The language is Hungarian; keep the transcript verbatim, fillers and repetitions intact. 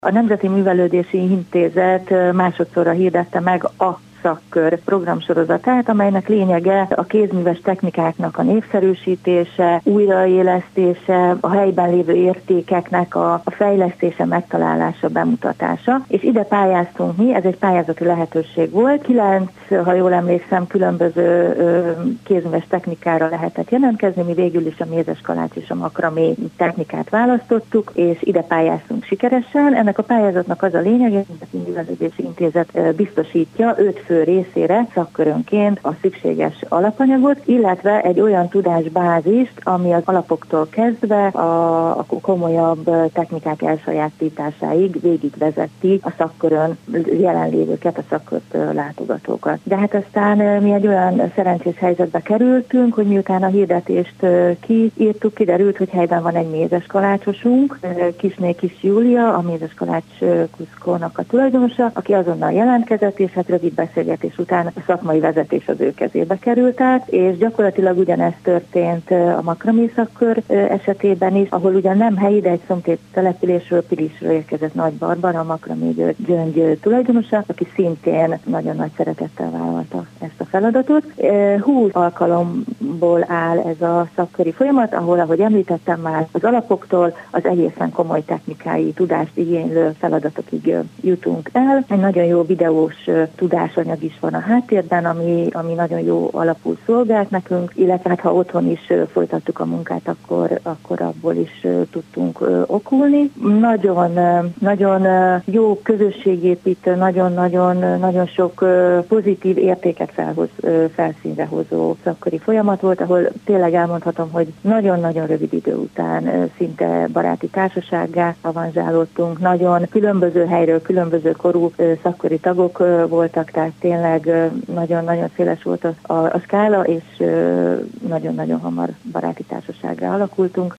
A Nemzeti Művelődési Intézet másodszorra hirdette meg a szakkör programsorozatát, amelynek lényege a kézműves technikáknak a népszerűsítése, újraélesztése, a helyben lévő értékeknek a fejlesztése, megtalálása, bemutatása. És ide pályáztunk mi, ez egy pályázati lehetőség volt. Kilenc, ha jól emlékszem, különböző kézműves technikára lehetett jelentkezni, mi végül is a mézeskalács és a makramé technikát választottuk, és ide pályáztunk sikeresen. Ennek a pályázatnak az a lényege, hogy a Művelődési Intézet biztosítja öt fő részére szakkörönként a szükséges alapanyagot, illetve egy olyan tudásbázist, ami az alapoktól kezdve a, a komolyabb technikák elsajátításáig végigvezeti a szakkörön jelenlévőket, a szakkört látogatókat. De hát aztán mi egy olyan szerencsés helyzetbe kerültünk, hogy miután a hirdetést kiírtuk, kiderült, hogy helyben van egy mézeskalácsosunk, Kisné Kis Júlia, a mézeskalács kuszkónak a tulajdonosa, aki azonnal jelentkezett, és hát rövid beszélgetés után a szakmai vezetés az ő kezébe került át, és gyakorlatilag ugyanezt történt a makramé szakkör esetében is, ahol ugyan nem helyi, de egy szomszéd településről, Pilisről érkezett Nagy Barbara, a makramé gyöngy tulajdonosa, aki szintén nagyon nagy szeretettel vállalta ezt a feladatot. húsz alkalomból áll ez a szakköri folyamat, ahol, ahogy említettem már, az alapoktól az egészen komoly technikai tudást igénylő feladatokig jutunk el. Egy nagyon jó videós tudásanyag is van a háttérben, ami, ami nagyon jó alapul szolgált nekünk, illetve hát, ha otthon is folytattuk a munkát, akkor, akkor abból is tudtunk okulni. Nagyon, nagyon jó közösségépítő, nagyon-nagyon nagyon sok pozitív értéket felhoz, felszínre hozó szakköri folyamat volt, ahol tényleg elmondhatom, hogy nagyon-nagyon rövid idő után szinte baráti társasággá avanzsálódtunk. Nagyon különböző helyről, különböző korú szakköri tagok voltak, tehát tényleg nagyon-nagyon széles volt a, a, a skála, és nagyon-nagyon hamar baráti társasággá alakultunk.